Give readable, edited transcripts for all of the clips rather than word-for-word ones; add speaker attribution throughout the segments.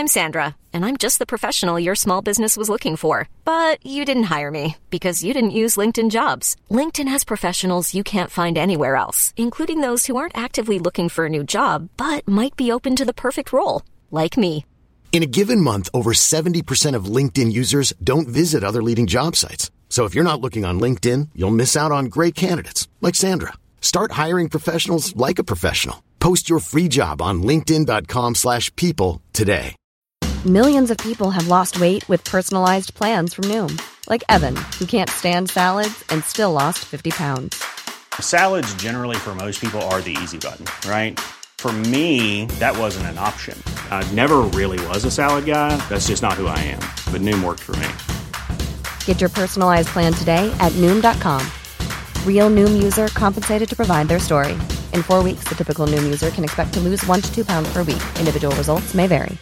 Speaker 1: I'm Sandra, and I'm just the professional your small business was looking for. But you didn't hire me because you didn't use LinkedIn Jobs. LinkedIn has professionals you can't find anywhere else, including those who aren't actively looking for a new job, but might be open to the perfect role, like me.
Speaker 2: In a given month, over 70% of LinkedIn users don't visit other leading job sites. So if you're not looking on LinkedIn, you'll miss out on great candidates like Sandra. Start hiring professionals like a professional. Post your free job on linkedin.com/people today.
Speaker 3: Millions of people have lost weight with personalized plans from Noom. Like Evan, who can't stand salads and still lost 50 pounds.
Speaker 4: Salads generally for most people are the easy button, right? For me, that wasn't an option. I never really was a salad guy. That's just not who I am. But Noom worked for me.
Speaker 3: Get your personalized plan today at Noom.com. Real Noom user compensated to provide their story. In 4 weeks, the typical Noom user can expect to lose 1 to 2 pounds per week. Individual results may vary.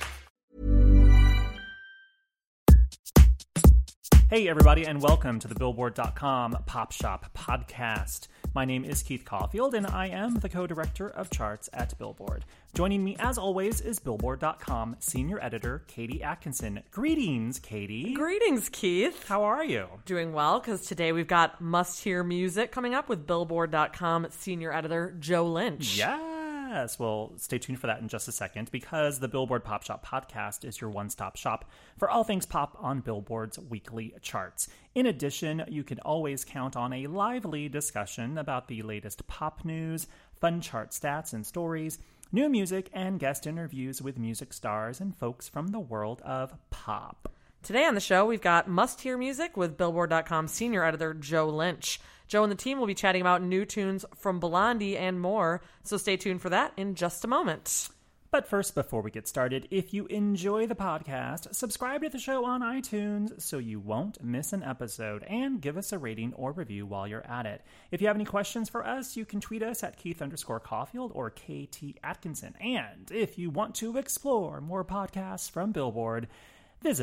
Speaker 5: Hey, everybody, and welcome to the Billboard.com Pop Shop Podcast. My name is Keith Caulfield, and I am the co-director of charts at Billboard. Joining me, as always, is Billboard.com senior editor Katie Atkinson. Greetings, Katie.
Speaker 6: Greetings, Keith.
Speaker 5: How are you?
Speaker 6: Doing well, because today we've got must-hear music coming up with Billboard.com senior editor Joe Lynch.
Speaker 5: Yes. Well, stay tuned for that in just a second, because the Billboard Pop Shop Podcast is your one-stop shop for all things pop on Billboard's weekly charts. In addition, you can always count on a lively discussion about the latest pop news, fun chart stats and stories, new music, and guest interviews with music stars and folks from the world of pop.
Speaker 6: Today on the show, we've got must-hear music with Billboard.com senior editor Joe Lynch. Joe and the team will be chatting about new tunes from Blondie and more, so stay tuned for that in just a moment.
Speaker 5: But first, before we get started, if you enjoy the podcast, subscribe to the show on iTunes so you won't miss an episode, and give us a rating or review while you're at it. If you have any questions for us, you can tweet us at Keith_Caulfield or KT Atkinson. And if you want to explore more podcasts from Billboard, visit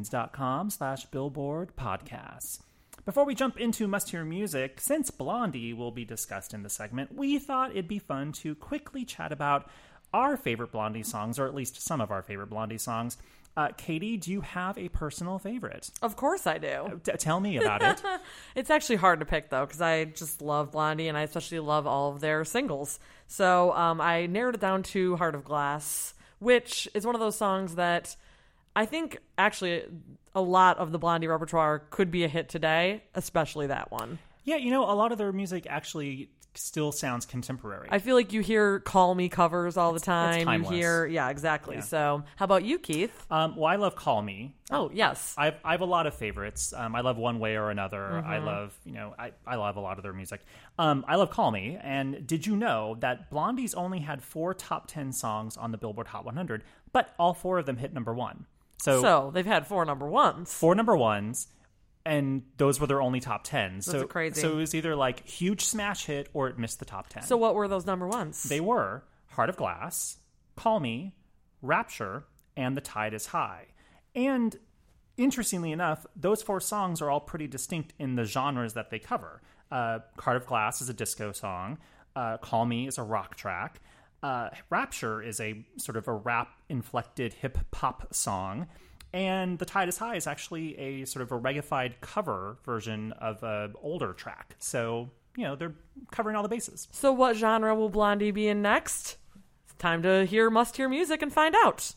Speaker 5: itunes.com/Billboard podcasts. Before we jump into must-hear music, since Blondie will be discussed in the segment, we thought it'd be fun to quickly chat about our favorite Blondie songs, or at least some of our favorite Blondie songs. Katie, do you have a personal favorite?
Speaker 6: Of course I do.
Speaker 5: Tell me about it.
Speaker 6: It's actually hard to pick, though, because I just love Blondie, and I especially love all of their singles. So I narrowed it down to Heart of Glass, which is one of those songs that I think actually a lot of the Blondie repertoire could be a hit today, especially that one.
Speaker 5: Yeah, you know, a lot of their music actually still sounds contemporary.
Speaker 6: I feel like you hear Call Me covers all the time.
Speaker 5: It's timeless.
Speaker 6: You hear, yeah, exactly.
Speaker 5: Yeah.
Speaker 6: So how about you, Keith?
Speaker 5: Well, I love Call Me.
Speaker 6: Oh, yes.
Speaker 5: I have a lot of favorites. I love One Way or Another.
Speaker 6: Mm-hmm.
Speaker 5: I love, I love a lot of their music. I love Call Me. And did you know that Blondie's only had 4 top 10 songs on the Billboard Hot 100, but all 4 of them hit number 1.
Speaker 6: So they've had 4 number ones.
Speaker 5: 4 number ones, and those were their only top 10s.
Speaker 6: That's crazy.
Speaker 5: So it was either like huge smash hit or it missed the top 10.
Speaker 6: So what were those number ones?
Speaker 5: They were Heart of Glass, Call Me, Rapture, and The Tide is High. And interestingly enough, those 4 songs are all pretty distinct in the genres that they cover. Heart of Glass is a disco song. Call Me is a rock track. Rapture is a sort of a rap-inflected hip-hop song, and The Tide is High is actually a sort of a reggae-fied cover version of an older track. So, they're covering all the bases.
Speaker 6: So what genre will Blondie be in next? It's time to hear must-hear music and find out.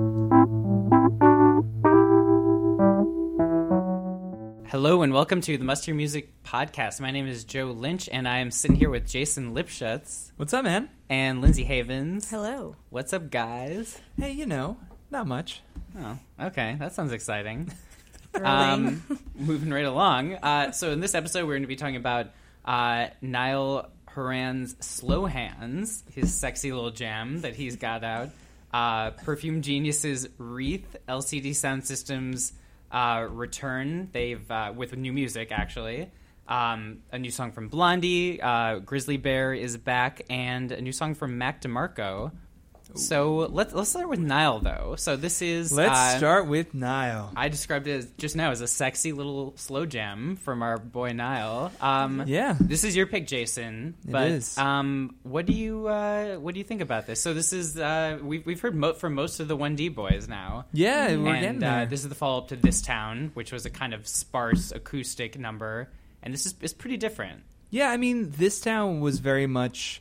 Speaker 7: Hello and welcome to the Must Hear Music Podcast. My name is Joe Lynch, and I am sitting here with Jason Lipschutz.
Speaker 8: What's up, man?
Speaker 7: And Lindsay Havens.
Speaker 6: Hello.
Speaker 7: What's up, guys?
Speaker 8: Hey, not much.
Speaker 7: Oh, okay. That sounds exciting.
Speaker 6: Really?
Speaker 7: Moving right along. So in this episode, we're going to be talking about Niall Horan's Slow Hands, his sexy little jam that he's got out. Perfume Genius's Wreath, LCD Sound System's return. They've with new music, actually. A new song from Blondie. Grizzly Bear is back, and a new song from Mac DeMarco. So let's start with Nile, though. So this is...
Speaker 8: Let's start with Nile.
Speaker 7: I described it just now as a sexy little slow jam from our boy Nile.
Speaker 8: Yeah.
Speaker 7: This is your pick, Jason. But,
Speaker 8: it is.
Speaker 7: What do you think about this? So this is... we've heard from most of the 1D boys now.
Speaker 8: Yeah, we're getting
Speaker 7: And
Speaker 8: there.
Speaker 7: this is the follow-up to This Town, which was a kind of sparse acoustic number. And this is pretty different.
Speaker 8: Yeah, I mean, This Town was very much...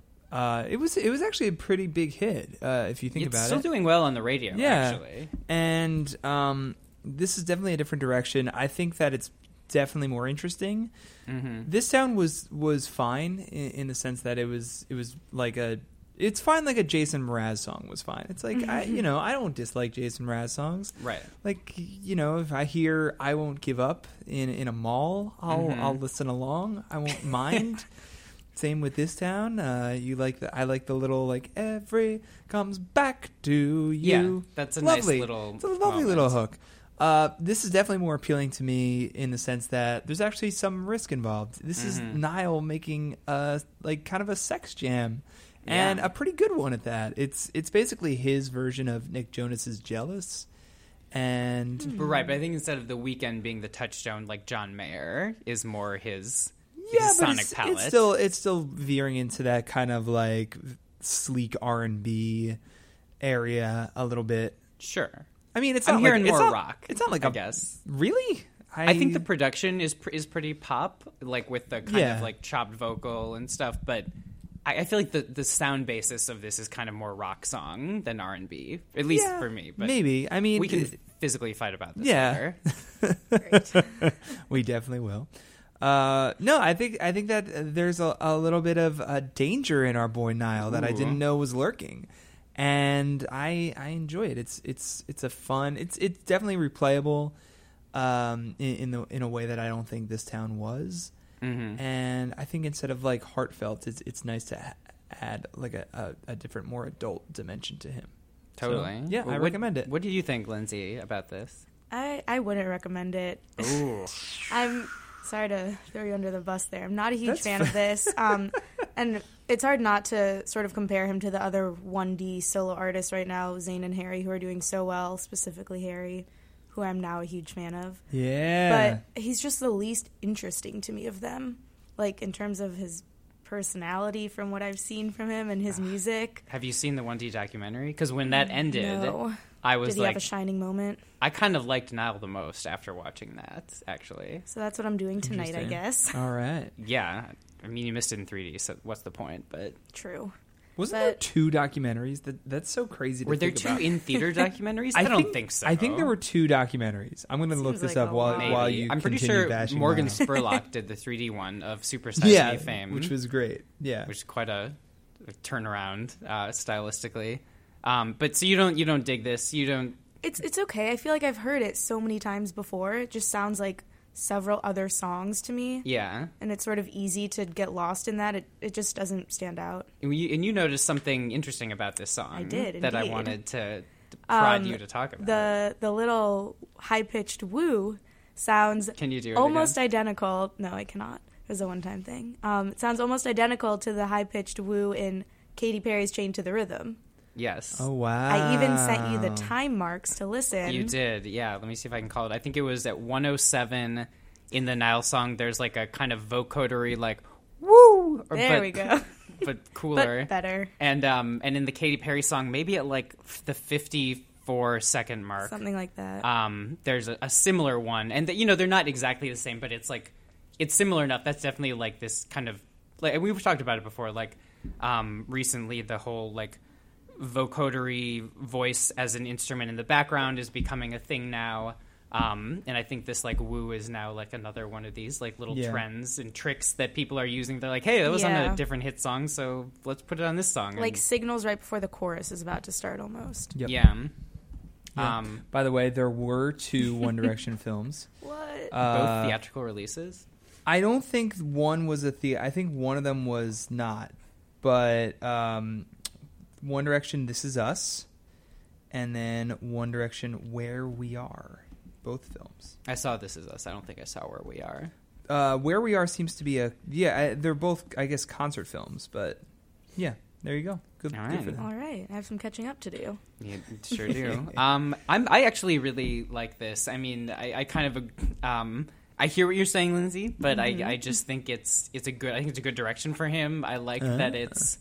Speaker 8: it was actually a pretty big hit, if you think about it.
Speaker 7: It's still doing well on the radio, actually.
Speaker 8: And this is definitely a different direction. I think that it's definitely more interesting.
Speaker 7: Mm-hmm.
Speaker 8: This Town was fine in the sense that it was like it's fine like a Jason Mraz song was fine. It's like, I don't dislike Jason Mraz songs.
Speaker 7: Right.
Speaker 8: Like, if I hear I Won't Give Up in a mall, I'll listen along. I won't mind. Same with This Town. I like the little like every comes back to you.
Speaker 7: Yeah, that's a
Speaker 8: lovely.
Speaker 7: nice little.
Speaker 8: It's a lovely
Speaker 7: moment.
Speaker 8: little hook. This is definitely more appealing to me in the sense that there's actually some risk involved. This is Nile making kind of a sex jam, and a pretty good one at that. It's basically his version of Nick Jonas's Jealous. And
Speaker 7: Right, but I think instead of The Weeknd being the touchstone, like John Mayer is more his.
Speaker 8: yeah,
Speaker 7: his
Speaker 8: but
Speaker 7: sonic palette.
Speaker 8: it's still veering into that kind of like sleek R&B area a little bit.
Speaker 7: Sure.
Speaker 8: I mean, it's
Speaker 7: I'm
Speaker 8: not
Speaker 7: hearing
Speaker 8: like,
Speaker 7: more rock.
Speaker 8: It's not like
Speaker 7: I guess.
Speaker 8: Really?
Speaker 7: I think the production is pretty pop, like with the kind
Speaker 8: Yeah.
Speaker 7: of like chopped vocal and stuff. But I feel like the sound basis of this is kind of more rock song than R&B, at least for me. But
Speaker 8: maybe. I mean,
Speaker 7: we can physically fight about this.
Speaker 8: Yeah.
Speaker 7: later.
Speaker 8: we definitely will. No, I think that there's a little bit of danger in our boy Nile that I didn't know was lurking, and I enjoy it. It's a fun. It's definitely replayable, in a way that I don't think This Town was.
Speaker 7: Mm-hmm.
Speaker 8: And I think instead of like heartfelt, it's nice to add like a different, more adult dimension to him.
Speaker 7: Totally.
Speaker 8: So, yeah, I recommend it.
Speaker 7: What do you think, Lindsay, about this?
Speaker 9: I wouldn't recommend it.
Speaker 7: Ooh.
Speaker 9: I'm sorry to throw you under the bus there. I'm not a huge
Speaker 8: That's
Speaker 9: fan of this. And it's hard not to sort of compare him to the other 1D solo artists right now, Zayn and Harry, who are doing so well, specifically Harry, who I'm now a huge fan of.
Speaker 8: Yeah.
Speaker 9: But he's just the least interesting to me of them, like in terms of his personality from what I've seen from him and his music.
Speaker 7: Have you seen the 1D documentary? Because when that ended,
Speaker 9: No.
Speaker 7: I was
Speaker 9: Did he
Speaker 7: like,
Speaker 9: have a shining moment?
Speaker 7: I kind of liked Nile the most after watching that, actually.
Speaker 9: So that's what I'm doing tonight, I guess.
Speaker 8: All right.
Speaker 7: Yeah. I mean, you missed it in 3D, so what's the point? But
Speaker 9: True.
Speaker 8: Wasn't
Speaker 9: But-
Speaker 8: there 2 documentaries? That's so crazy to
Speaker 7: were there
Speaker 8: think
Speaker 7: 2
Speaker 8: about.
Speaker 7: in-theater documentaries? I don't think so.
Speaker 8: I think there were 2 documentaries. I'm going to look
Speaker 9: Seems
Speaker 8: this
Speaker 9: like
Speaker 8: up
Speaker 9: a
Speaker 8: while
Speaker 9: lot.
Speaker 8: while
Speaker 7: Maybe.
Speaker 8: you
Speaker 7: I'm pretty
Speaker 8: continue
Speaker 7: sure
Speaker 8: bashing
Speaker 7: Morgan
Speaker 8: Nile.
Speaker 7: Spurlock did the 3D one of Super Size Me fame.
Speaker 8: which was great. Yeah.
Speaker 7: which is quite a turnaround stylistically. But so you don't dig this. You don't.
Speaker 9: It's okay. I feel like I've heard it so many times before. It just sounds like several other songs to me.
Speaker 7: Yeah.
Speaker 9: And it's sort of easy to get lost in that. It just doesn't stand out.
Speaker 7: And you noticed something interesting about this song.
Speaker 9: I did,
Speaker 7: that I
Speaker 9: indeed.
Speaker 7: wanted to prod you to talk about.
Speaker 9: The little high-pitched woo sounds
Speaker 7: Can you do it
Speaker 9: almost
Speaker 7: again?
Speaker 9: identical. No, I cannot. It was a one-time thing. It sounds almost identical to the high-pitched woo in Katy Perry's Chained to the Rhythm.
Speaker 7: Yes.
Speaker 8: Oh wow.
Speaker 9: I even sent you the time marks to listen.
Speaker 7: You did, yeah. Let me see if I can call it. I think it was at 107 in the Nile song. There's like a kind of vocodery, like woo.
Speaker 9: There we go.
Speaker 7: But cooler,
Speaker 9: But better.
Speaker 7: And in the Katy Perry song, maybe at like the 54-second mark,
Speaker 9: Something like that.
Speaker 7: there's a similar one, and they're not exactly the same, but it's like it's similar enough. That's definitely like this kind of like we've talked about it before. Like recently, the whole like vocodery voice as an instrument in the background is becoming a thing now. And I think this like woo is now like another one of these like little trends and tricks that people are using. They're like, hey, that was on a different hit song, so let's put it on this song.
Speaker 9: Like
Speaker 7: And,
Speaker 9: signals right before the chorus is about to start almost.
Speaker 8: Yep.
Speaker 7: yeah.
Speaker 8: Yeah. By the way, there were 2 One Direction films.
Speaker 9: What?
Speaker 7: Both theatrical releases.
Speaker 8: I don't think one was I think one of them was not. But One Direction, This Is Us, and then One Direction, Where We Are. Both films.
Speaker 7: I saw This Is Us. I don't think I saw Where We Are.
Speaker 8: Where We Are seems to be they're both, I guess, concert films, but yeah. there you go. Good,
Speaker 7: All
Speaker 8: good
Speaker 7: right.
Speaker 8: for them.
Speaker 9: All right, I have some catching up to do.
Speaker 7: You sure do. I actually really like this. I mean, I kind of I hear what you're saying, Lindsay, but I just think it's a good direction for him. I like that it's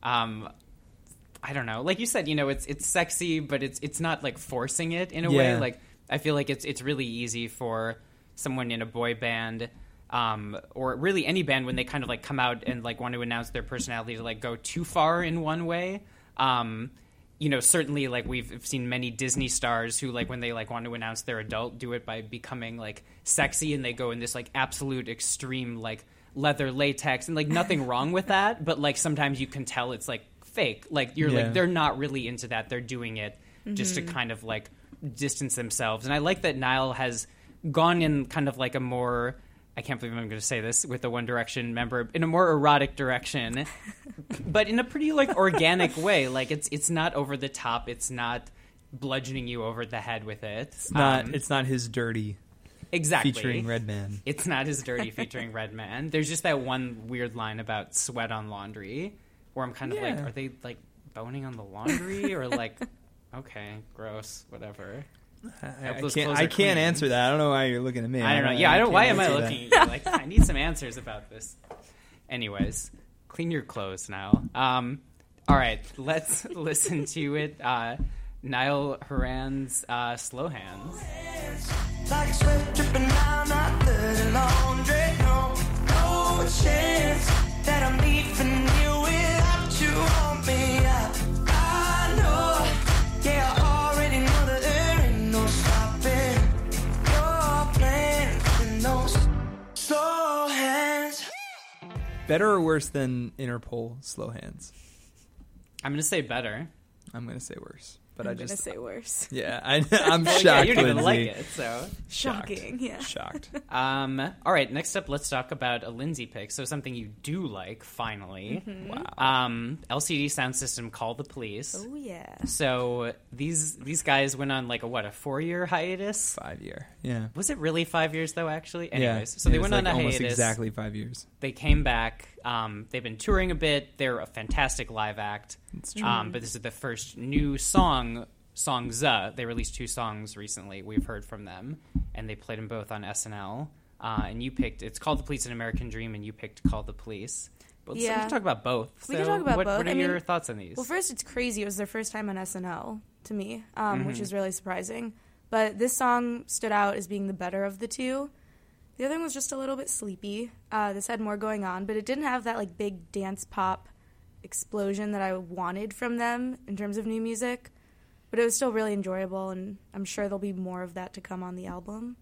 Speaker 7: I don't know, like you said, it's sexy, but it's not like forcing it in a way. Like I feel like it's really easy for someone in a boy band. Or really any band when they kind of like come out and like want to announce their personality to like go too far in one way. Certainly like we've seen many Disney stars who like when they like want to announce their adult do it by becoming like sexy and they go in this like absolute extreme like leather latex and like nothing wrong with that. But like sometimes you can tell it's like fake. Like you're like they're not really into that. They're doing it just to kind of like distance themselves. And I like that Niall has gone in kind of like a more... I can't believe I'm going to say this with the One Direction member, in a more erotic direction, but in a pretty like organic way. Like it's not over the top. It's not bludgeoning you over the head with it.
Speaker 8: It's not his dirty.
Speaker 7: Exactly.
Speaker 8: Featuring Redman.
Speaker 7: It's not his dirty featuring Redman. There's just that one weird line about sweat on laundry where I'm kind of like, are they like boning on the laundry or like, okay, gross, whatever.
Speaker 8: I can't answer that. I don't know why you're looking at me.
Speaker 7: I don't know. Yeah, why am I looking at you? Like, I need some answers about this. Anyways, clean your clothes now. All right, let's listen to it. Niall Horan's Slow Hands.
Speaker 10: Like sweat dripping down my dirty laundry. No chance that I'm leaving you without you on me. I know, yeah, I already know that there ain't no stopping your plans in those slow hands.
Speaker 8: Better or worse than Interpol Slow Hands?
Speaker 7: I'm going to say better.
Speaker 8: I'm going to say worse. But
Speaker 9: I'm gonna say worse.
Speaker 8: Yeah, I'm
Speaker 7: well,
Speaker 8: shocked.
Speaker 7: Yeah, you didn't
Speaker 8: Lindsay.
Speaker 7: like it, so
Speaker 9: shocking. Yeah,
Speaker 8: shocked.
Speaker 7: All right, next up, let's talk about a Lindsay pick. So something you do like, finally.
Speaker 9: Mm-hmm.
Speaker 7: Wow. LCD Sound System, Call the Police.
Speaker 9: Oh yeah.
Speaker 7: So these guys went on like a 4-year hiatus?
Speaker 8: 5-year. Yeah.
Speaker 7: Was it really 5 years though? Actually, anyways,
Speaker 8: yeah.
Speaker 7: So they went on a
Speaker 8: almost
Speaker 7: hiatus.
Speaker 8: Exactly 5 years.
Speaker 7: They came back. They've been touring a bit. They're a fantastic live act.
Speaker 8: It's true.
Speaker 7: But this is the first new songs. They released 2 songs recently. We've heard from them, and they played them both on SNL. And you picked, it's Call the Police, An American Dream, and you picked Call the Police. But so we can talk about both.
Speaker 9: We can talk about both.
Speaker 7: What are your thoughts on these?
Speaker 9: Well, first, it's crazy. It was their first time on SNL to me, which is really surprising. But this song stood out as being the better of the two. The other one was just a little bit sleepy. This had more going on, but it didn't have that like big dance pop explosion that I wanted from them in terms of new music. But it was still really enjoyable, and I'm sure there'll be more of that to come on the album.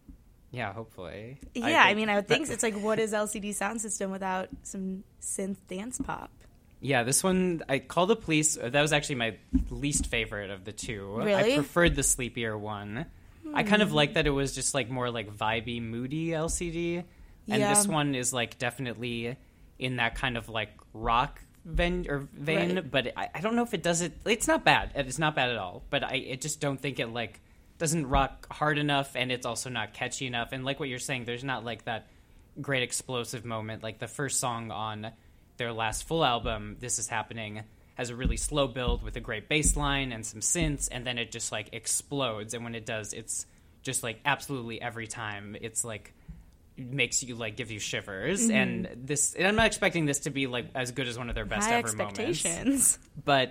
Speaker 7: Yeah, hopefully.
Speaker 9: Yeah, I would think it's like, what is LCD Sound System without some synth dance pop?
Speaker 7: Yeah, this one, I Call the Police, that was actually my least favorite of the two.
Speaker 9: Really?
Speaker 7: I preferred the sleepier one. I kind of like that it was just like more like vibey, moody LCD. And this one is like definitely in that kind of like rock vein,
Speaker 9: right.
Speaker 7: But I don't know if it does it. It's not bad. It's not bad at all. But I just don't think it like doesn't rock hard enough, and it's also not catchy enough. And like what you're saying, there's not like that great explosive moment. Like the first song on their last full album, This Is Happening, has a really slow build with a great bass line and some synths, and then it just like explodes. And when it does, it's just like absolutely every time it's like makes you like give you shivers. And I'm not expecting this to be like as good as one of their best
Speaker 9: High
Speaker 7: ever
Speaker 9: expectations.
Speaker 7: moments, but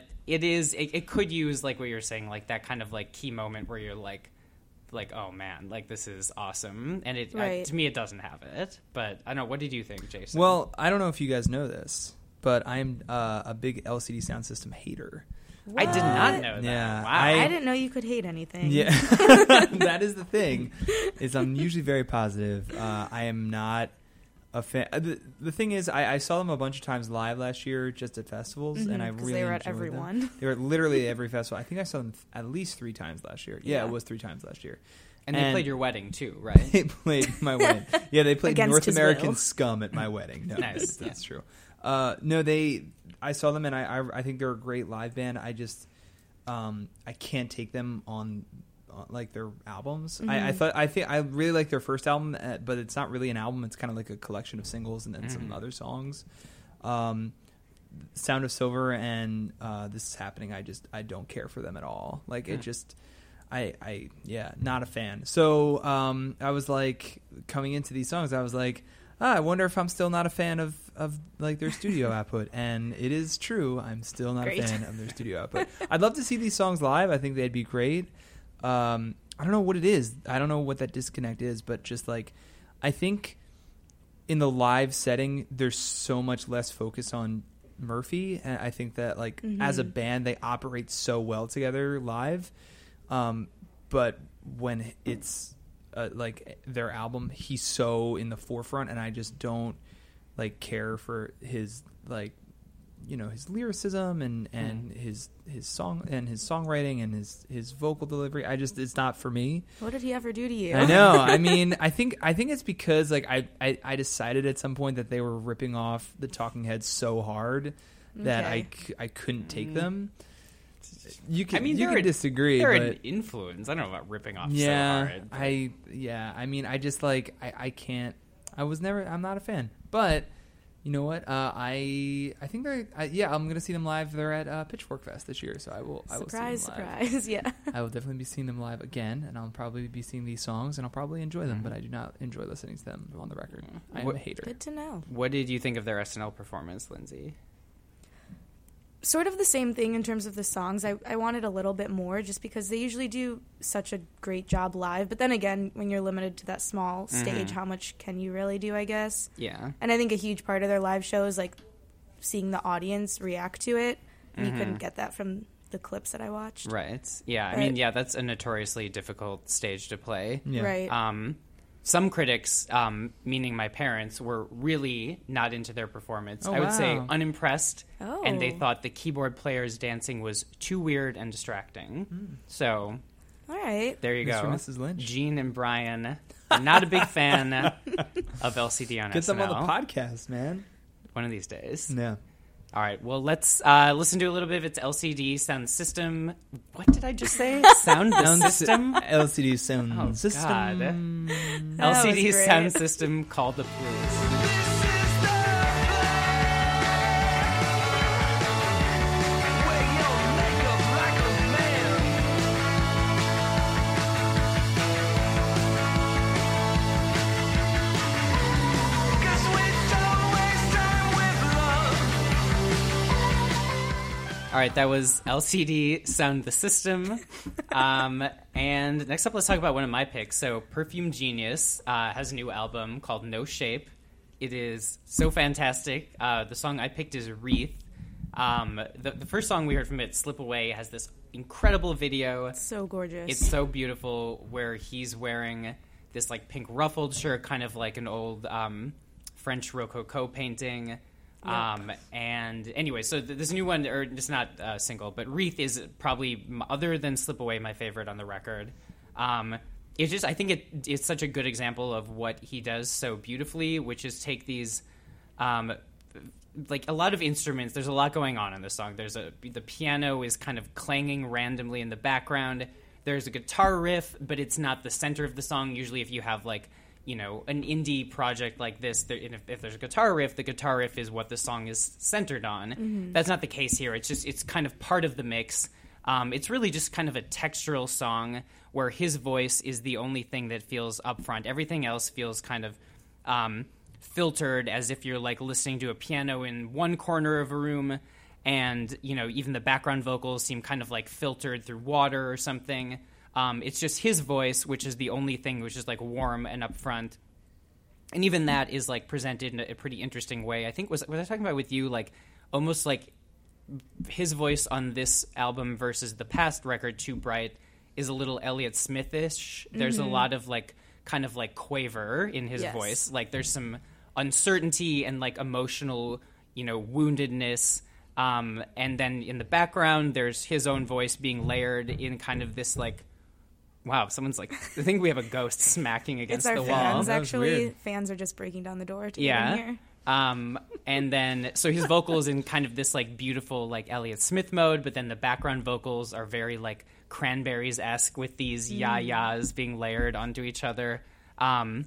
Speaker 7: it could use like what you're saying, like that kind of like key moment where you're like oh man, like this is awesome. And it to me it doesn't have it, but I don't know, what did you think, Jason?
Speaker 8: Well, I don't know if you guys know this, but I'm a big LCD Sound System hater.
Speaker 9: What?
Speaker 7: I did not know that.
Speaker 8: Yeah,
Speaker 7: Wow.
Speaker 9: I didn't know you could hate anything.
Speaker 8: Yeah, that is the thing. Is I'm usually very positive. I am not a fan. The thing is, I saw them a bunch of times live last year, just at festivals, and I really
Speaker 9: they were
Speaker 8: enjoyed
Speaker 9: at every
Speaker 8: them.
Speaker 9: one.
Speaker 8: They were literally at every festival. I think I saw them at least 3 times last year. Yeah,
Speaker 9: Yeah.
Speaker 8: it was 3 times last year.
Speaker 7: And they played your wedding too, right?
Speaker 8: They played my wedding. Yeah, they played
Speaker 9: Against
Speaker 8: North
Speaker 9: his
Speaker 8: American
Speaker 9: will.
Speaker 8: Scum at my wedding. No,
Speaker 7: Nice.
Speaker 8: that's true. No, I saw them, and I think they're a great live band. I just I can't take them on like their albums. I think I really like their first album, but it's not really an album. It's kind of like a collection of singles and then some other songs. Sound of Silver and This Is Happening, I don't care for them at all. Like it just, not a fan. So I was like, coming into these songs, I was like, I wonder if I'm still not a fan of like their studio output. And it is true, I'm still not a fan of their studio output. I'd love to see these songs live. I think they'd be great. I don't know what it is. I don't know what that disconnect is, but just like, I think in the live setting, there's so much less focus on Murphy, and I think that like as a band they operate so well together live, but when it's like their album, he's so in the forefront, and I just don't like care for his like his lyricism and his song and his songwriting and his vocal delivery. It's not for me.
Speaker 9: What did he ever do to you?
Speaker 8: I know. I mean, I think it's because like I decided at some point that they were ripping off the Talking Heads so hard that I couldn't take them. You can disagree.
Speaker 7: They're
Speaker 8: but
Speaker 7: an influence. I don't know about ripping off so hard. But...
Speaker 8: I mean, I just like I can't. I'm not a fan. But you know what? I think I'm gonna see them live. They're at Pitchfork Fest this year, so I will see them live.
Speaker 9: Surprise! Yeah,
Speaker 8: I will definitely be seeing them live again, and I'll probably be seeing these songs, and I'll probably enjoy them. But I do not enjoy listening to them on the record. I am a hater.
Speaker 9: Good to know.
Speaker 7: What did you think of their SNL performance, Lindsay?
Speaker 9: Sort of the same thing in terms of the songs. I wanted a little bit more just because they usually do such a great job live. But then again, when you're limited to that small stage, how much can you really do, I guess?
Speaker 7: Yeah.
Speaker 9: And I think a huge part of their live show is like seeing the audience react to it. And you couldn't get that from the clips that I watched.
Speaker 7: Right. Yeah. I mean, that's a notoriously difficult stage to play.
Speaker 8: Yeah.
Speaker 9: Right.
Speaker 7: Some critics, meaning my parents, were really not into their performance. I would say unimpressed, and they thought the keyboard player's dancing was too weird and distracting. So,
Speaker 9: all right,
Speaker 7: there you
Speaker 8: Mr.
Speaker 7: go.
Speaker 8: and Mrs. Lynch.
Speaker 7: Gene and Brian are not a big fan of LCD on SNL.
Speaker 8: Get them on the podcast, man.
Speaker 7: One of these days.
Speaker 8: Yeah.
Speaker 7: All right, well, let's listen to a little bit of its LCD Sound System. What did I just say? Sound System?
Speaker 8: LCD Sound System.
Speaker 7: God. LCD Sound System called The Blues. All right, that was LCD Sound the System. And next up, let's talk about one of my picks. So Perfume Genius has a new album called No Shape. It is so fantastic. The song I picked is Wreath. The first song we heard from it, Slip Away, has this incredible video.
Speaker 9: It's so gorgeous.
Speaker 7: It's so beautiful, where he's wearing this like pink ruffled shirt, kind of like an old French Rococo painting. And anyway, so this new one, or it's not single, but Wreath is probably, other than Slip Away, my favorite on the record. It's just, I think it's such a good example of what he does so beautifully, which is take these, like a lot of instruments. There's a lot going on in this song. The piano is kind of clanging randomly in the background. There's a guitar riff, but it's not the center of the song. Usually if you have like, you know, an indie project like this, if there's a guitar riff, the guitar riff is what the song is centered on. Mm-hmm. That's not the case here. It's kind of part of the mix. It's really just kind of a textural song where his voice is the only thing that feels upfront. Everything else feels kind of filtered, as if you're like listening to a piano in one corner of a room, and you know, even the background vocals seem kind of like filtered through water or something. It's just his voice, which is the only thing which is like warm and upfront. And even that is like presented in a pretty interesting way. I think was I talking about with you, like almost like his voice on this album versus the past record, Too Bright, is a little Elliott Smith-ish. Mm-hmm. There's a lot of like kind of like quaver in his voice. Like there's some uncertainty and like emotional, you know, woundedness. And then in the background, there's his own voice being layered in kind of this like, wow, someone's like, I think we have a ghost smacking against the wall.
Speaker 9: It's our fans, actually. Fans are just breaking down the door to get in here.
Speaker 7: And then, so his vocals in kind of this like beautiful like Elliott Smith mode, but then the background vocals are very like Cranberries-esque with these yah-yahs being layered onto each other.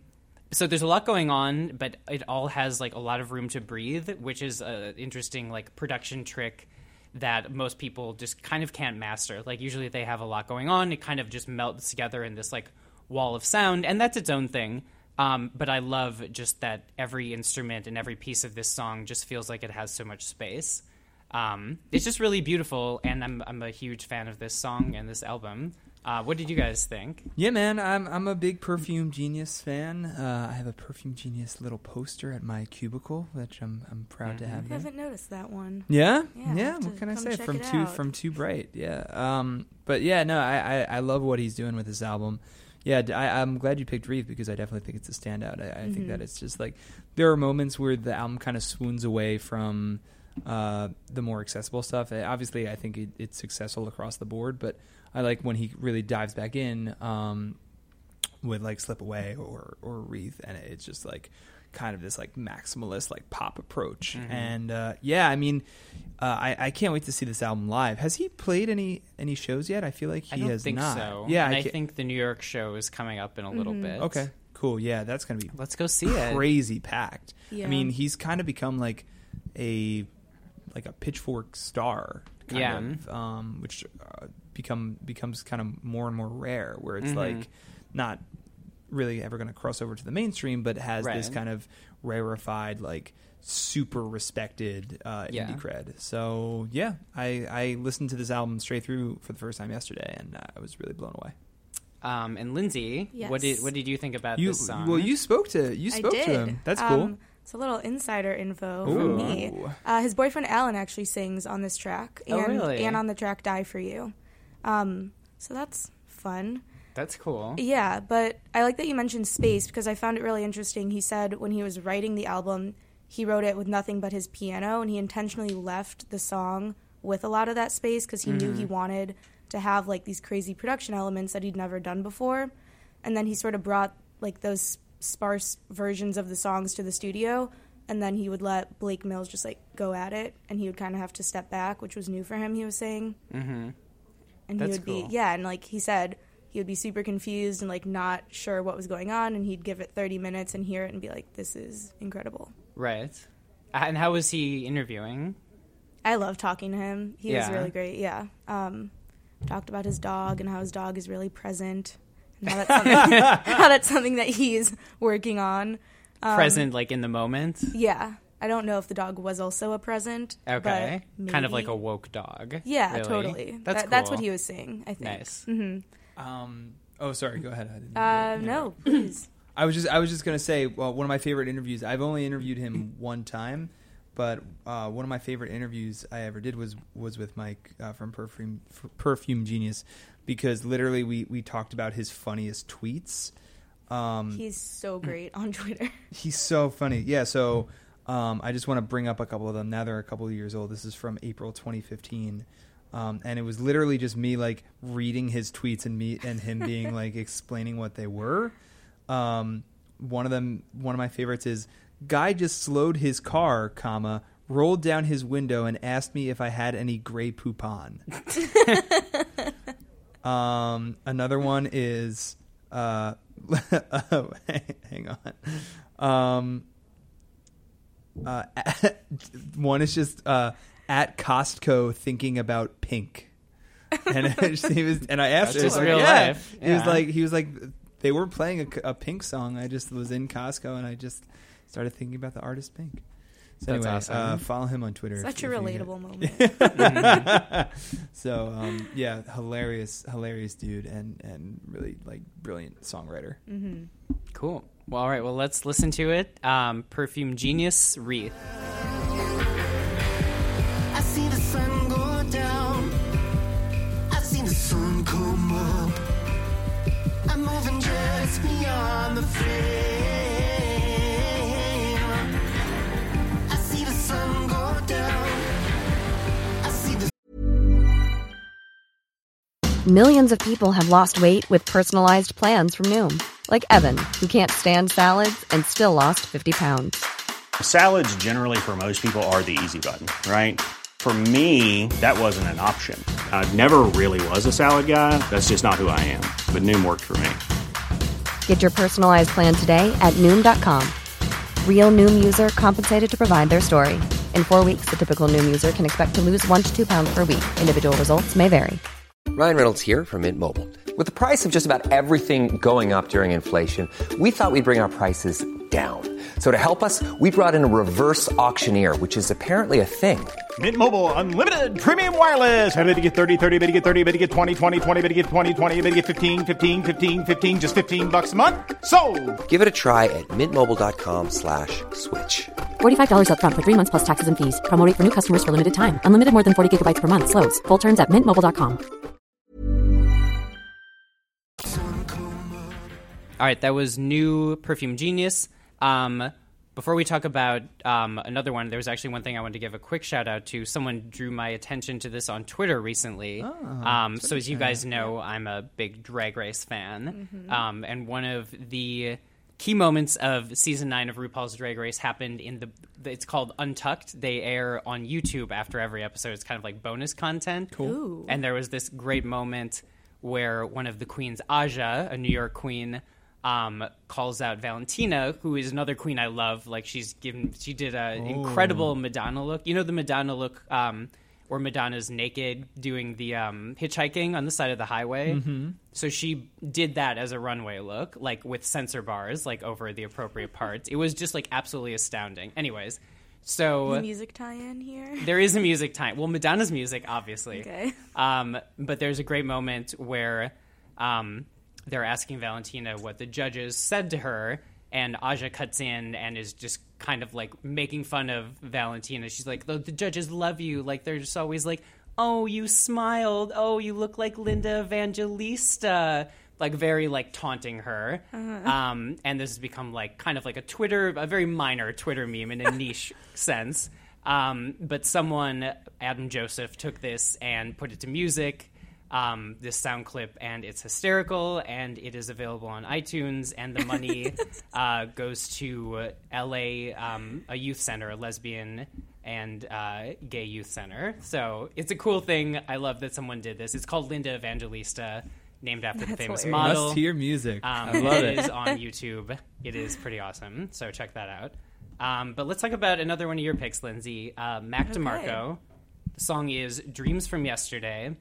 Speaker 7: So there's a lot going on, but it all has like a lot of room to breathe, which is an interesting like production trick that most people just kind of can't master. Like usually they have a lot going on, it kind of just melts together in this like wall of sound, and that's its own thing. But I love just that every instrument and every piece of this song just feels like it has so much space. It's just really beautiful, and I'm a huge fan of this song and this album. What did you guys think?
Speaker 8: Yeah, man, I'm a big Perfume Genius fan. I have a Perfume Genius little poster at my cubicle, which I'm proud to have.
Speaker 9: I haven't noticed that one.
Speaker 8: Yeah.
Speaker 9: Yeah.
Speaker 8: What can I say?
Speaker 9: check
Speaker 8: From
Speaker 9: it
Speaker 8: Too
Speaker 9: out.
Speaker 8: from Too Bright. Yeah. But yeah, no, I love what he's doing with this album. Yeah, I'm glad you picked Reef because I definitely think it's a standout. I think that it's just like there are moments where the album kind of swoons away from the more accessible stuff. Obviously, I think it's successful across the board, but I like when he really dives back in with like Slip Away or Wreath, and it's just like kind of this like maximalist like pop approach. And I mean, I can't wait to see this album live. Has he played any shows yet? I feel like he has
Speaker 7: think
Speaker 8: not.
Speaker 7: so.
Speaker 8: Yeah,
Speaker 7: and I think the New York show is coming up in a little bit.
Speaker 8: Okay, cool. Yeah, that's gonna be
Speaker 7: Let's go see it.
Speaker 8: crazy packed.
Speaker 9: Yeah.
Speaker 8: I mean, he's kind of become like a Pitchfork star, kind of, which becomes kind of more and more rare, where it's like not really ever going to cross over to the mainstream, but has this kind of rarefied, like super respected indie cred. So yeah, I listened to this album straight through for the first time yesterday, and I was really blown away.
Speaker 7: And Lindsay,
Speaker 9: Yes.
Speaker 7: what did you think about this song?
Speaker 8: Well, you spoke to him. That's cool.
Speaker 9: It's a little insider info
Speaker 8: Ooh.
Speaker 9: from me. His boyfriend Alan actually sings on this track, and,
Speaker 7: really?
Speaker 9: and on the track "Die for You." So that's fun.
Speaker 7: That's cool.
Speaker 9: Yeah, but I like that you mentioned space because I found it really interesting. He said when he was writing the album, he wrote it with nothing but his piano, and he intentionally left the song with a lot of that space because he knew he wanted to have like these crazy production elements that he'd never done before. And then he sort of brought like those sparse versions of the songs to the studio, and then he would let Blake Mills just like go at it, and he would kind of have to step back, which was new for him, he was saying. And
Speaker 7: That's
Speaker 9: he would
Speaker 7: cool.
Speaker 9: be and like he said, he would be super confused and like not sure what was going on, and he'd give it 30 minutes and hear it and be like, this is incredible.
Speaker 7: Right. And how was he interviewing?
Speaker 9: I love talking to him. He was
Speaker 7: Yeah.
Speaker 9: really great. Talked about his dog and how his dog is really present, and how that's something that he's working on.
Speaker 7: Present, like in the moment?
Speaker 9: Yeah. I don't know if the dog was also a present.
Speaker 7: Okay.
Speaker 9: But
Speaker 7: Kind of
Speaker 9: maybe.
Speaker 7: like a woke dog.
Speaker 9: Yeah,
Speaker 7: really.
Speaker 9: totally.
Speaker 7: That's
Speaker 9: That's
Speaker 7: cool.
Speaker 9: what he was saying, I think.
Speaker 7: Nice.
Speaker 8: Oh, sorry. Go ahead. I didn't
Speaker 9: No, please.
Speaker 8: I was just gonna say, well, one of my favorite interviews. I've only interviewed him one time, but one of my favorite interviews I ever did was with Mike from Perfume Genius, because literally we talked about his funniest tweets.
Speaker 9: He's so great on Twitter.
Speaker 8: He's so funny. Yeah. So I just want to bring up a couple of them. Now they're a couple of years old. This is from April 2015. And it was literally just me like reading his tweets and him being like explaining what they were. One of my favorites is, guy just slowed his car, rolled down his window and asked me if I had any Grey Poupon. Another one is hang on. One is just at Costco thinking about Pink, and I asked her,
Speaker 7: just
Speaker 8: like,
Speaker 7: real life.
Speaker 8: He was like, they were playing a Pink song. I just was in Costco and I just started thinking about the artist Pink. So
Speaker 7: That's
Speaker 8: anyway,
Speaker 7: awesome.
Speaker 8: Follow him on Twitter.
Speaker 9: Such a
Speaker 8: if you
Speaker 9: relatable
Speaker 8: get-
Speaker 9: moment.
Speaker 8: So yeah, hilarious dude, and really like brilliant songwriter.
Speaker 7: Cool. Well, all right. Well, let's listen to it. Perfume Genius, Wreath.
Speaker 10: I see the sun go down. I see the sun come up. I'm moving just beyond the frame. I see the sun go down. I see the
Speaker 3: Millions of people have lost weight with personalized plans from Noom. Like Evan, who can't stand salads and still lost 50 pounds.
Speaker 4: Salads generally for most people are the easy button, right? For me, that wasn't an option. I never really was a salad guy. That's just not who I am. But Noom worked for me.
Speaker 3: Get your personalized plan today at Noom.com. Real Noom user compensated to provide their story. In 4 weeks, the typical Noom user can expect to lose 1 to 2 pounds per week. Individual results may vary.
Speaker 11: Ryan Reynolds here from Mint Mobile. With the price of just about everything going up during inflation, we thought we'd bring our prices down. So to help us, we brought in a reverse auctioneer, which is apparently a thing.
Speaker 12: Mint Mobile Unlimited Premium Wireless. How to get 30, 30, bit to get 30, bit to get 20, 20, 20, bit to get 20, 20, bit to get 15, 15, 15, 15, just $15 a month? Sold!
Speaker 11: Give it a try at mintmobile.com/switch.
Speaker 13: $45 up front for 3 months plus taxes and fees. Promo rate for new customers for limited time. Unlimited more than 40 gigabytes per month. Slows full terms at mintmobile.com.
Speaker 7: All right, that was new Perfume Genius. Before we talk about another one, there was actually one thing I wanted to give a quick shout out to. Someone drew my attention to this on Twitter recently. So as you guys know, I'm a big Drag Race fan. And one of the key moments of season 9 of RuPaul's Drag Race happened in it's called Untucked. They air on YouTube after every episode. It's kind of like bonus content.
Speaker 9: Cool. Ooh.
Speaker 7: And there was this great moment where one of the queens, Aja, a New York queen, calls out Valentina, who is another queen I love. Like she did an incredible Madonna look. You know the Madonna look where Madonna's naked doing the hitchhiking on the side of the highway. Mm-hmm. So she did that as a runway look, like with censor bars, like over the appropriate parts. It was just like absolutely astounding. Anyways, so
Speaker 9: the music tie-in here.
Speaker 7: There is a music tie-in. Well, Madonna's music, obviously.
Speaker 9: Okay.
Speaker 7: But there's a great moment where they're asking Valentina what the judges said to her, and Aja cuts in and is just kind of like making fun of Valentina. She's like, the judges love you. Like, they're just always like, oh, you smiled. Oh, you look like Linda Evangelista. Like, very, like, taunting her. And this has become, like, kind of like a very minor Twitter meme in a niche sense. But someone, Adam Joseph, took this and put it to music, this sound clip, and it's hysterical, and it is available on iTunes, and the money goes to LA, a youth center, a lesbian and gay youth center. So it's a cool thing. I love that someone did this. It's called Linda Evangelista, named after the famous model.
Speaker 8: Must hear music. I love it.
Speaker 7: It is on YouTube. It is pretty awesome. So check that out. But let's talk about another one of your picks, Lindsay. Mac DeMarco. The song is Dreams from Yesterday.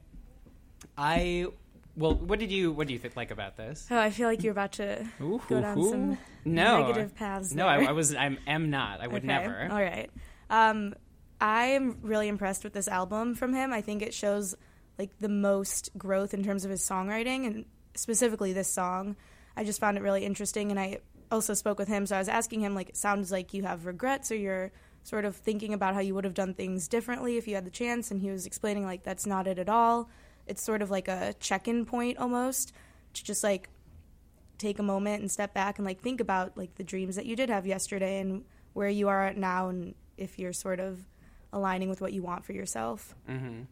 Speaker 7: What do you like about this?
Speaker 9: Oh, I feel like you're about to go down some negative paths.
Speaker 7: No,
Speaker 9: there.
Speaker 7: I am not. I would never.
Speaker 9: All right. I am really impressed with this album from him. I think it shows like the most growth in terms of his songwriting, and specifically this song. I just found it really interesting, and I also spoke with him, so I was asking him, like, it sounds like you have regrets, or you're sort of thinking about how you would have done things differently if you had the chance, and he was explaining, like, that's not it at all. It's sort of like a check-in point almost, to just, like, take a moment and step back and, like, think about, like, the dreams that you did have yesterday and where you are at now, and if you're sort of aligning with what you want for yourself.
Speaker 7: Mm-hmm.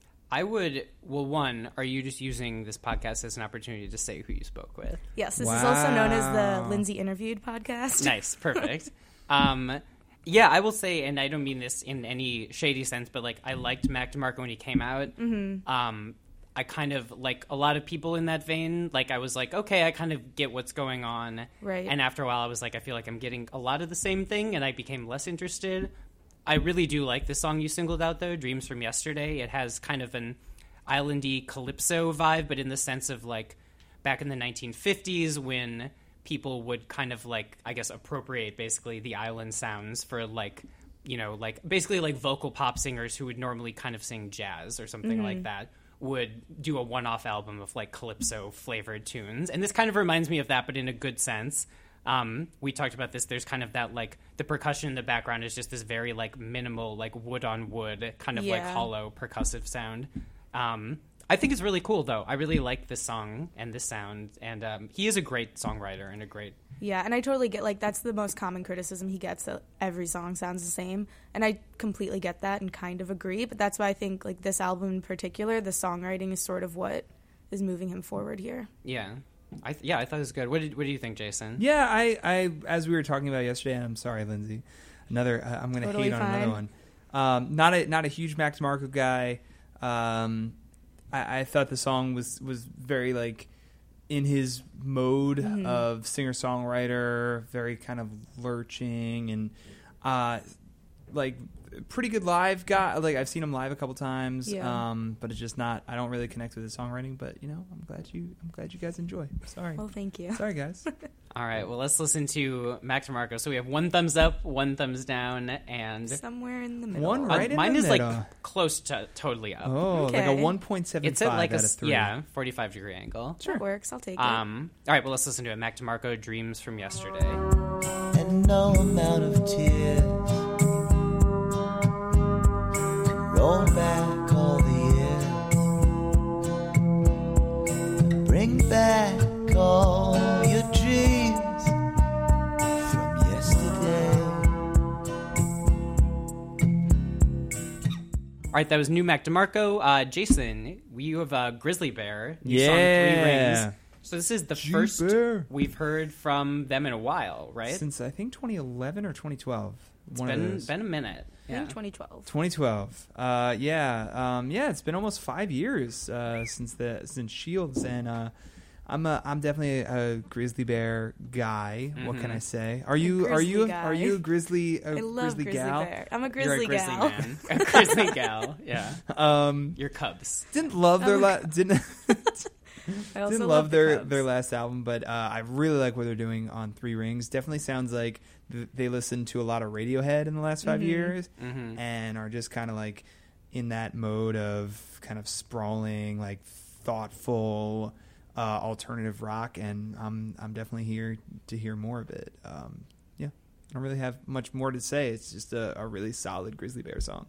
Speaker 7: Are you just using this podcast as an opportunity to say who you spoke with?
Speaker 9: Yes, this is also known as the Lindsay Interviewed podcast.
Speaker 7: Nice, perfect. Yeah, I will say, and I don't mean this in any shady sense, but, like, I liked Mac DeMarco when he came out. Mm-hmm. I kind of, like a lot of people in that vein, like, I was like, okay, I kind of get what's going on.
Speaker 9: Right.
Speaker 7: And after a while, I was like, I feel like I'm getting a lot of the same thing, and I became less interested. I really do like the song you singled out, though, Dreams from Yesterday. It has kind of an islandy calypso vibe, but in the sense of, like, back in the 1950s when people would kind of, like, I guess, appropriate basically the island sounds for, like, you know, like, basically like vocal pop singers who would normally kind of sing jazz or something like that would do a one-off album of, like, calypso-flavored tunes. And this kind of reminds me of that, but in a good sense. We talked about this. There's kind of that, like, the percussion in the background is just this very, like, minimal, like, wood-on-wood kind of, like, hollow percussive sound. I think it's really cool, though. I really like this song and this sound, and he is a great songwriter and a great...
Speaker 9: Yeah, and I totally get, like, that's the most common criticism he gets, that every song sounds the same, and I completely get that and kind of agree, but that's why I think, like, this album in particular, the songwriting is sort of what is moving him forward here.
Speaker 7: Yeah. I thought it was good. What do you think, Jason?
Speaker 8: Yeah, I as we were talking about yesterday, and I'm sorry, Lindsay, I'm going to hate on another one. Not a huge Mac DeMarco guy. I thought the song was very, like, in his mode of singer-songwriter, very kind of lurching and like pretty good live guy. Like I've seen him live a couple times, but it's just not. I don't really connect with his songwriting. But you know, I'm glad you guys enjoy. Sorry.
Speaker 9: Well, thank you.
Speaker 8: Sorry, guys.
Speaker 7: All right. Well, let's listen to Mac DeMarco. So we have 1 thumbs up, 1 thumbs down, and
Speaker 9: somewhere in the middle.
Speaker 8: One right in
Speaker 7: mine
Speaker 8: the
Speaker 7: is
Speaker 8: middle.
Speaker 7: like close to totally up.
Speaker 8: Oh,
Speaker 9: Okay.
Speaker 8: like a 1.75
Speaker 7: It's at like
Speaker 8: out
Speaker 7: a
Speaker 8: of 3.
Speaker 7: 45-degree angle.
Speaker 9: That works. I'll take it.
Speaker 7: All right. Well, let's listen to it. Mac DeMarco, Dreams from Yesterday.
Speaker 10: And no amount of tears can roll back all the years, bring back all your dreams from yesterday.
Speaker 7: All right, that was new Mac DeMarco. Jason, you have Grizzly Bear. You song
Speaker 8: Yeah.
Speaker 7: 3 Rings. So this is the first
Speaker 8: Bear.
Speaker 7: we've heard from them in a while, right?
Speaker 8: Since I think 2011 or 2012.
Speaker 7: It's
Speaker 8: One of those.
Speaker 7: been a minute.
Speaker 9: I think 2012.
Speaker 8: 2012. Yeah, it's been almost 5 years since Shields, and I'm definitely a Grizzly Bear guy. What can I say? Are you a Grizzly?
Speaker 9: I love Grizzly
Speaker 8: gal?
Speaker 9: Bear. I'm a
Speaker 7: You're
Speaker 9: Grizzly
Speaker 7: a Grizzly
Speaker 9: gal.
Speaker 7: man. A Grizzly gal, yeah. You're Cubs.
Speaker 8: Didn't love their didn't
Speaker 9: I also
Speaker 8: didn't love
Speaker 9: the
Speaker 8: their
Speaker 9: Cubs.
Speaker 8: last album, but I really like what they're doing on 3 Rings. Definitely sounds like they listened to a lot of Radiohead in the last 5 years, and are just kind of like in that mode of kind of sprawling, like thoughtful alternative rock. And I'm definitely here to hear more of it. Yeah, I don't really have much more to say. It's just a really solid Grizzly Bear song.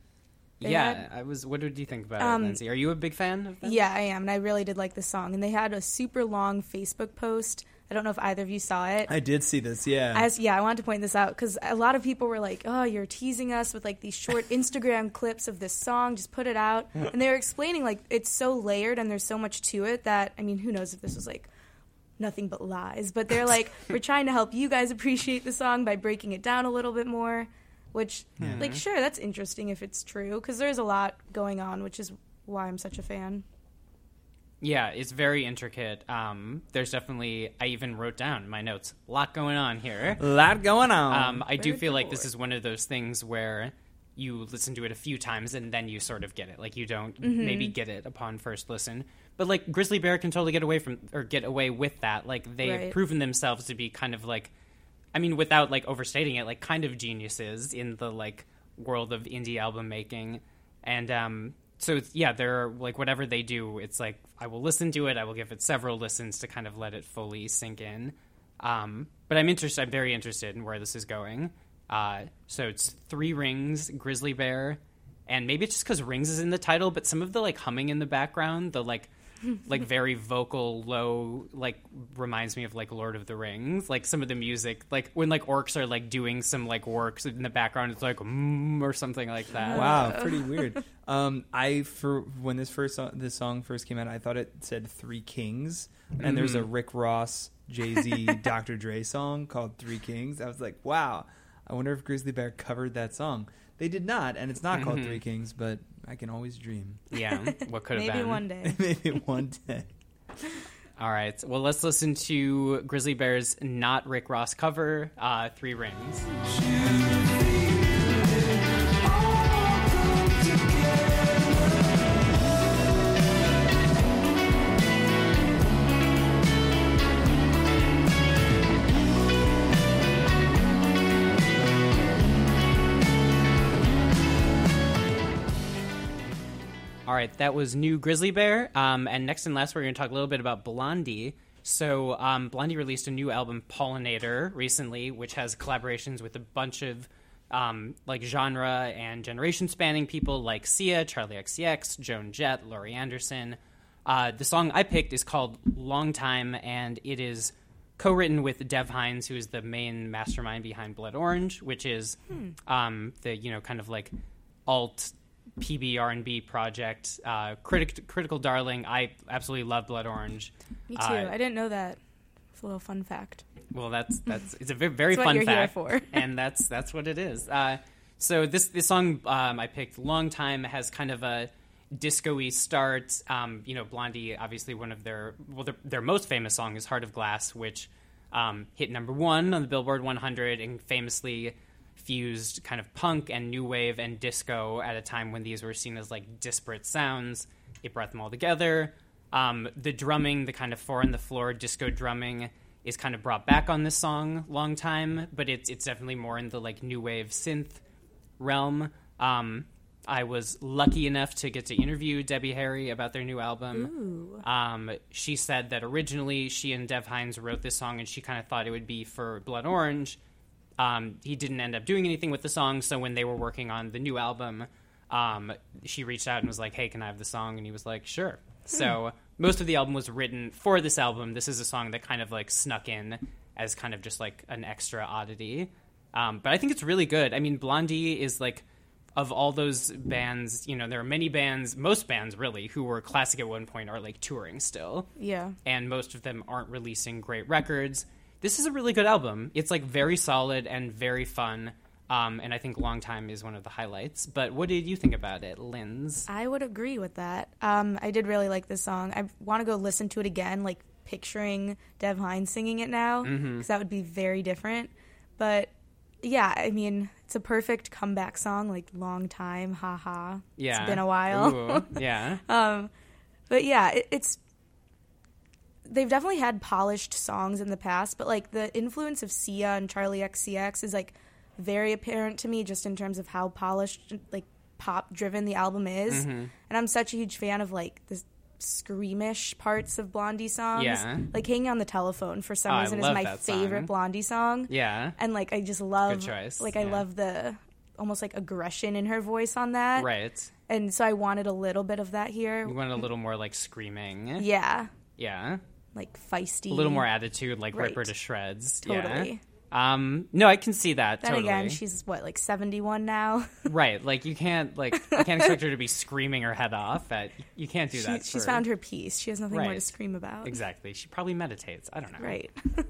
Speaker 7: What did you think about it, Lindsay? Are you a big fan of them?
Speaker 9: Yeah, I am, and I really did like the song. And they had a super long Facebook post. I don't know if either of you saw it.
Speaker 8: I did see this, yeah.
Speaker 9: I wanted to point this out because a lot of people were like, "Oh, you're teasing us with like these short Instagram clips of this song. Just put it out." And they were explaining like it's so layered and there's so much to it that I mean, who knows if this was like nothing but lies? But they're like, "We're trying to help you guys appreciate the song by breaking it down a little bit more." Which, like, sure, that's interesting if it's true because there's a lot going on, which is why I'm such a fan.
Speaker 7: Yeah, it's very intricate. There's definitely, I even wrote down in my notes, a lot going on here.
Speaker 8: A lot going on.
Speaker 7: I do feel like this is one of those things where you listen to it a few times and then you sort of get it. Like, you don't maybe get it upon first listen. But, like, Grizzly Bear can totally get away with that. Like, they have proven themselves to be kind of, like, I mean, without, like, overstating it, like, kind of geniuses in the, like, world of indie album making. And, so, it's, yeah, they're, like, whatever they do, it's like, I will listen to it, I will give it several listens to kind of let it fully sink in. But I'm very interested in where this is going. So it's 3 Rings, Grizzly Bear, and maybe it's just because Rings is in the title, but some of the, like, humming in the background, the, like very vocal, low, like, reminds me of, like, Lord of the Rings. Like, some of the music, like, when, like, orcs are, like, doing some, like, works in the background, it's like, or something like that.
Speaker 8: Wow, pretty weird. When this song first came out, I thought it said 3 Kings, and there's a Rick Ross, Jay-Z, Dr. Dre song called 3 Kings. I was like, wow, I wonder if Grizzly Bear covered that song. They did not, and it's not called 3 Kings, but I can always dream.
Speaker 7: Yeah, what could have been.
Speaker 9: Maybe one day.
Speaker 8: Maybe one day.
Speaker 7: All right, well, let's listen to Grizzly Bear's not Rick Ross cover, 3 Rings. All right, that was new Grizzly Bear. And next and last, we're going to talk a little bit about Blondie. So Blondie released a new album, Pollinator, recently, which has collaborations with a bunch of like genre and generation spanning people like Sia, Charlie XCX, Joan Jett, Laurie Anderson. The song I picked is called Long Time, and it is co-written with Dev Hynes, who is the main mastermind behind Blood Orange, which is the, you know, kind of like alt PB R&B project, critical darling. I absolutely love Blood Orange.
Speaker 9: Me too. I didn't know that. It's a little fun fact.
Speaker 7: Well, that's it's a very
Speaker 9: That's
Speaker 7: fun
Speaker 9: what you're
Speaker 7: fact,
Speaker 9: here for.
Speaker 7: and that's what it is. So this song I picked, Long Time, has kind of a disco-y start. Blondie, obviously one of their most famous song is Heart of Glass, which hit number 1 on the Billboard 100 and famously fused kind of punk and new wave and disco at a time when these were seen as like disparate sounds. It brought them all together. The drumming, the kind of 4-on-the-floor disco drumming, is kind of brought back on this song long time, but it's definitely more in the like new wave synth realm. I was lucky enough to get to interview Debbie Harry about their new album. She said that originally she and Dev Hynes wrote this song and she kind of thought it would be for Blood Orange. He didn't end up doing anything with the song, so when they were working on the new album, she reached out and was like, hey, can I have the song? And he was like, sure. So most of the album was written for this album. This is a song that kind of like snuck in as kind of just like an extra oddity. But I think it's really good. I mean, Blondie is like, of all those bands, there are many bands, most bands really, who were classic at one point are like touring still.
Speaker 9: Yeah.
Speaker 7: And most of them aren't releasing great records. This is a really good album. It's like very solid and very fun. And I think Long Time is one of the highlights. But what did you think about it, Linz?
Speaker 9: I would agree with that. I did really like this song. I want to go listen to it again, like picturing Dev Hynes singing it now, because that would be very different. But yeah, I mean, it's a perfect comeback song, like Long Time, haha.
Speaker 7: Yeah.
Speaker 9: It's been a while.
Speaker 7: Ooh, yeah.
Speaker 9: But yeah, they've definitely had polished songs in the past, but like the influence of Sia and Charlie XCX is like very apparent to me, just in terms of how polished, like pop driven the album is. And I'm such a huge fan of like the screamish parts of Blondie songs.
Speaker 7: Yeah.
Speaker 9: Like Hanging on the Telephone for some reason is my favorite Blondie song.
Speaker 7: Yeah.
Speaker 9: And like I just love,
Speaker 7: good choice.
Speaker 9: Like I love the almost like aggression in her voice on that.
Speaker 7: Right.
Speaker 9: And so I wanted a little bit of that here.
Speaker 7: You wanted a little more like screaming.
Speaker 9: Yeah.
Speaker 7: Yeah.
Speaker 9: Like feisty.
Speaker 7: A little more attitude, like
Speaker 9: Right.
Speaker 7: rip her to shreds.
Speaker 9: Totally.
Speaker 7: Yeah. No, I can see that.
Speaker 9: Then
Speaker 7: totally.
Speaker 9: again, she's what, like 71 now?
Speaker 7: Right. Like you can't expect her to be screaming her head off. You can't do that.
Speaker 9: She's found her peace. She has nothing more to scream about.
Speaker 7: Exactly. She probably meditates. I don't know.
Speaker 9: Right.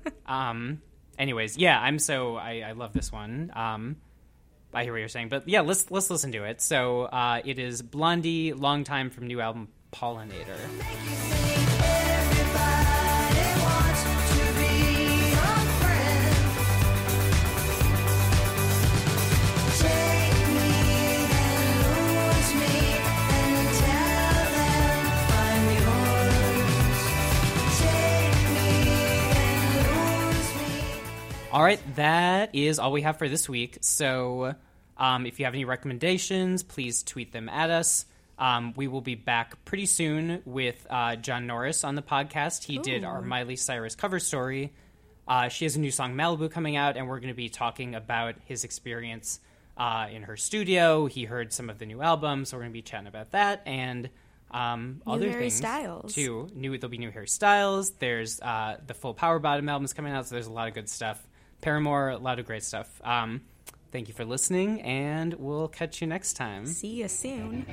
Speaker 7: Anyways, yeah, I love this one. I hear what you're saying, but yeah, let's listen to it. So it is Blondie, Long Time, from new album Pollinator. All right, that is all we have for this week. So if you have any recommendations, please tweet them at us. We will be back pretty soon with John Norris on the podcast. He did our Miley Cyrus cover story. She has a new song, Malibu, coming out, and we're going to be talking about his experience in her studio. He heard some of the new album, so we're going to be chatting about that and other
Speaker 9: Harry
Speaker 7: things
Speaker 9: Styles.
Speaker 7: too. There'll be new Harry Styles. There's the full Power Bottom album's coming out, so there's a lot of good stuff. Paramore, a lot of great stuff. Thank you for listening, and we'll catch you next time.
Speaker 9: See you soon.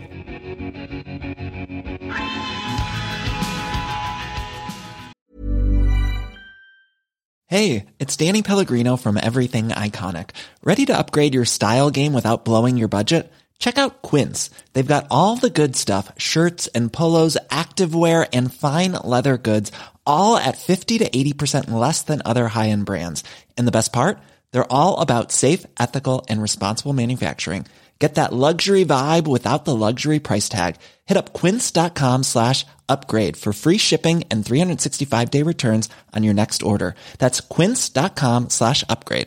Speaker 14: Hey, it's Danny Pellegrino from Everything Iconic. Ready to upgrade your style game without blowing your budget? Check out Quince. They've got all the good stuff, shirts and polos, activewear, and fine leather goods, all at 50 to 80% less than other high-end brands. And the best part? They're all about safe, ethical, and responsible manufacturing. Get that luxury vibe without the luxury price tag. Hit up quince.com/upgrade for free shipping and 365-day returns on your next order. That's quince.com/upgrade.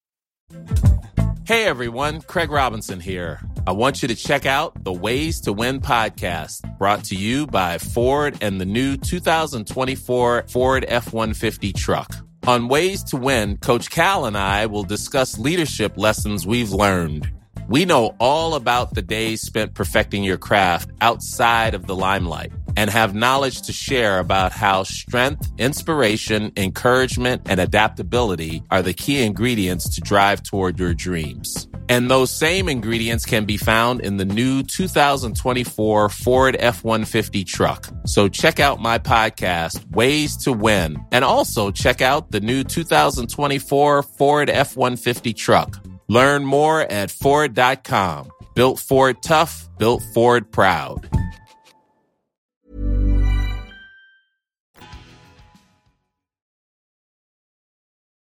Speaker 15: Hey everyone, Craig Robinson here. I want you to check out the Ways to Win podcast, brought to you by Ford and the new 2024 Ford F-150 truck. On Ways to Win, Coach Cal and I will discuss leadership lessons we've learned. We know all about the days spent perfecting your craft outside of the limelight and have knowledge to share about how strength, inspiration, encouragement, and adaptability are the key ingredients to drive toward your dreams. And those same ingredients can be found in the new 2024 Ford F-150 truck. So check out my podcast, Ways to Win, and also check out the new 2024 Ford F-150 truck. Learn more at Ford.com. Built Ford tough, built Ford proud.